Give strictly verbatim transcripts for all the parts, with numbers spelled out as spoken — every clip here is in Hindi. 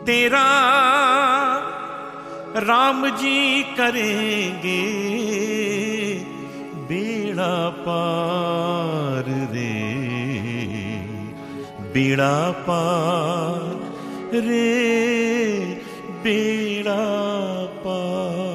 तेरा राम जी करेंगे बेड़ा पार रे, बेड़ा पार रे, बेड़ा पार।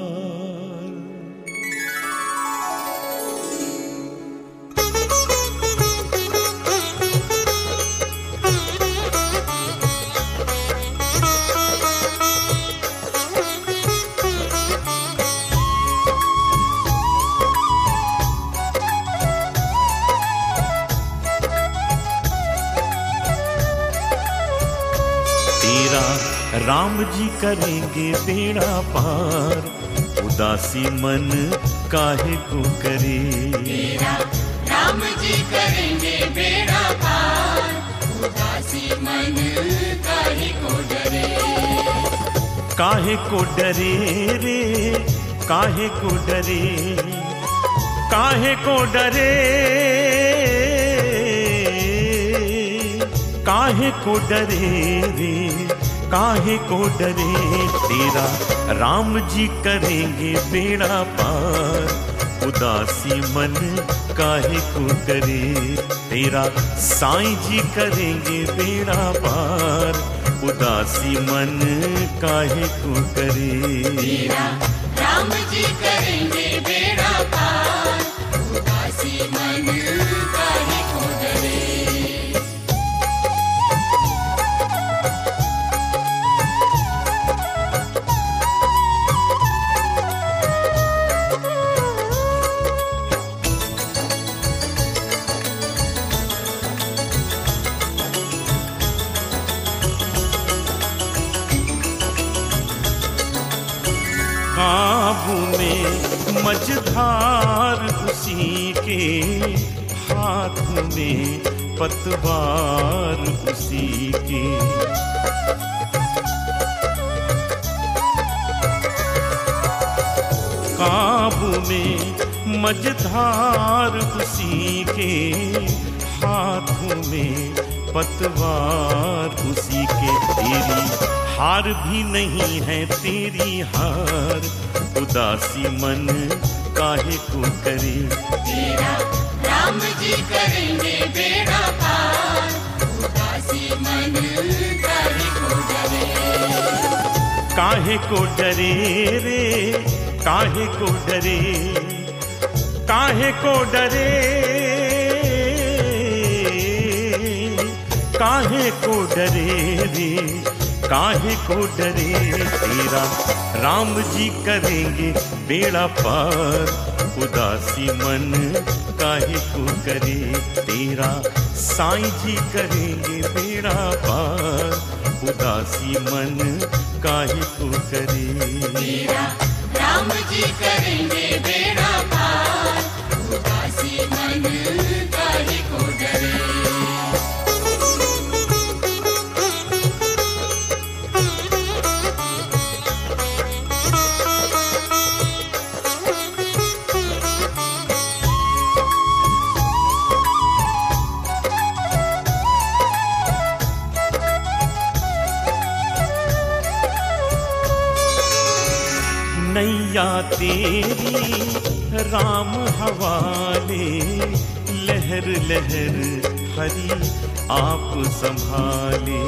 तेरा राम जी करेंगे बेड़ा पार, उदासी मन काहे को करे। तेरा राम जी करेंगे बेड़ा पार, उदासी मन काहे को डरे। काहे को डरे रे, काहे को डरे, काहे को डरे, काहे को डरे रे, काहे को डरे। तेरा राम जी करेंगे बेड़ा पार, उदासी मन काहे को करे। तेरा साईं जी करेंगे बेड़ा पार, उदासी मन काहे को करे। तेरा राम जी करेंगे बेड़ा पार, उदासी मन काहे को डरे। काबू में मझधार उसी के, हाथ में पतवार उसी के। काबू में मझधार उसी के, हाथ में पतवार उसी के। तेरी हार भी नहीं है तेरी हार, उदासी मन काहे को करे। तेरा राम जी करेंगे बेड़ा पार, उदासी मन काहे को डरे। काहे को डरे रे, काहे को डरे, काहे को डरे, काहे को डरे रे, काहे को डरे। तेरा राम जी करेंगे बेड़ा पार, उदासी मन काहे को करे। तेरा साईं जी करेंगे बेड़ा पार, उदासी मन काहे को करे। तेरा राम जी करेंगे बेड़ा पार, उदासी मन काहे को डरे। नैया तेरी राम हवाले, लहर लहर हरि आप संभाले।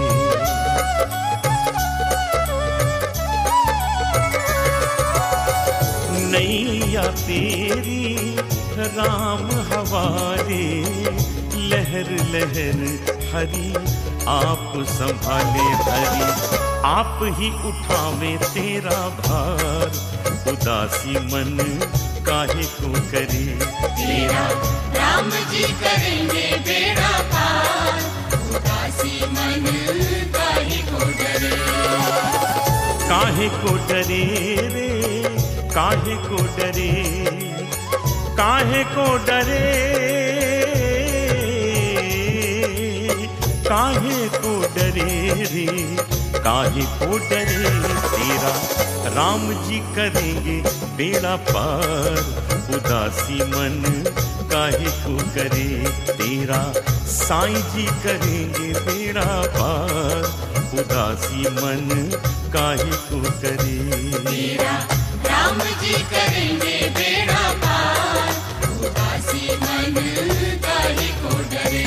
नैया तेरी राम हवाले, लहर लहर हरि आप संभाले। हरि आप ही उठावे तेरा भार, उदासी मन काहे को करे। तेरा राम जी करेंगे बेड़ा पार, उदासी मन काहे को डरे। काहे को डरे रे, काहे को डरे, काहे को डरे, काहे को डरे रे, काहे को डरे। तेरा राम जी करेंगे बेड़ा पार, उदासी मन काहे को करे, तेरा साईं जी करेंगे बेड़ा पार, उदासी मन काहे को करे। तेरा राम जी करेंगे बेड़ा पार, उदासी मन काहे को डरे।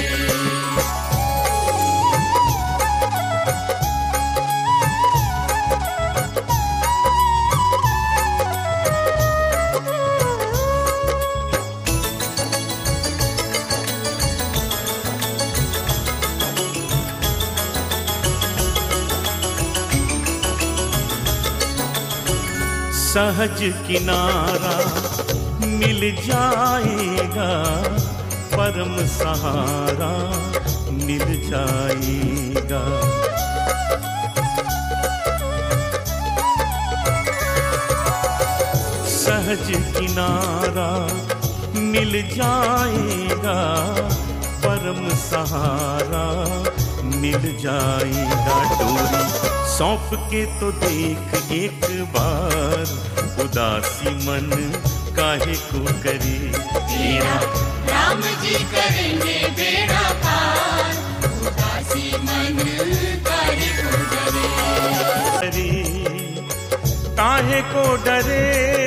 सहज किनारा मिल जाएगा, परम सहारा मिल जाएगा। सहज किनारा मिल जाएगा, परम सहारा मिल जाएगा। डोरी सौंप के तो देख एक बार, उदासी मन काहे को करे। तेरा राम जी करेंगे बेड़ा पार, उदासी मन काहे को डरे। काहे को डरे,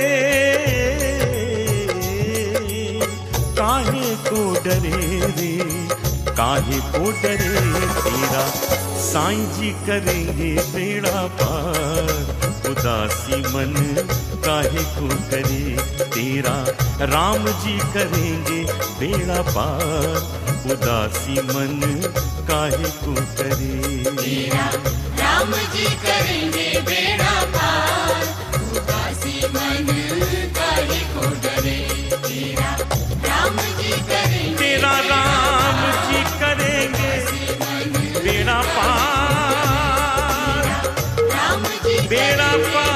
काहे को डरे रे, काहे को डरे। तेरा साईं जी करेंगे बेड़ा पार, उदासी मन काहे को करे। तेरा राम जी करेंगे बेड़ा पार, उदासी मन काहे को करे। तेरा राम जी करेंगे बेड़ा पार, उदासी मन काहे को डरे। तेरा राम जी करेंगे, तेरा राम जी करेंगे बेड़ा पार, राम जी बेड़ा पार।